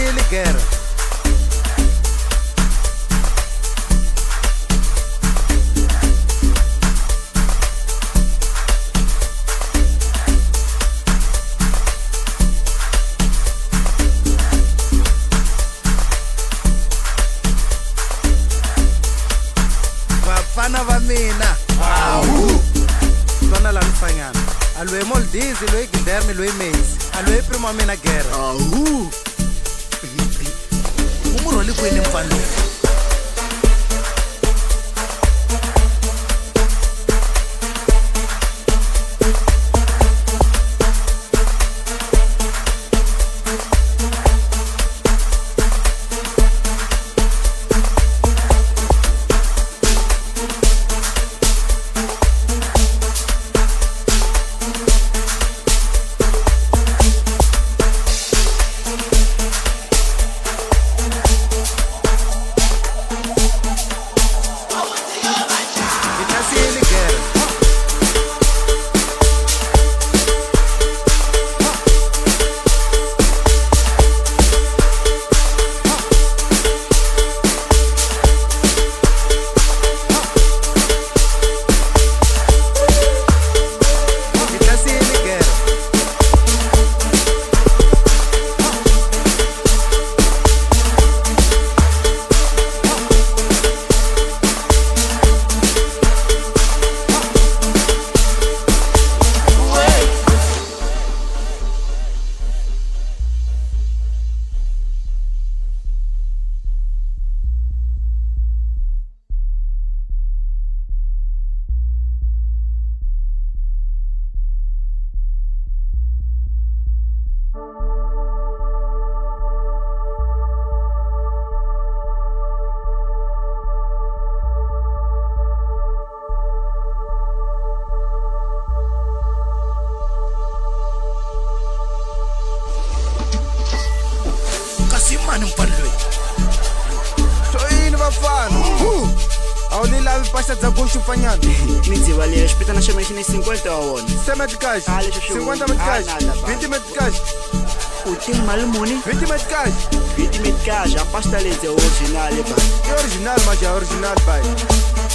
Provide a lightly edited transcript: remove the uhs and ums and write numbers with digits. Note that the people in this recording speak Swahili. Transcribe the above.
ligera. Vafana va mina twana la Mfanyana alwe Moldizi loyi Guilherme loyi Menzi alwe primo wa mina Gera umurholi kwini mfana loyi mani mfana loyi soyini vafana a wu ni lavi pasta dza guxu Mfanyana ni dziva leri xipitana xa mina xi ni 50 wa wona 7 cash 50 cash 20 cash u tingi mali muni 20 cash 20 cash a pasta ledzi original ba original maja original bai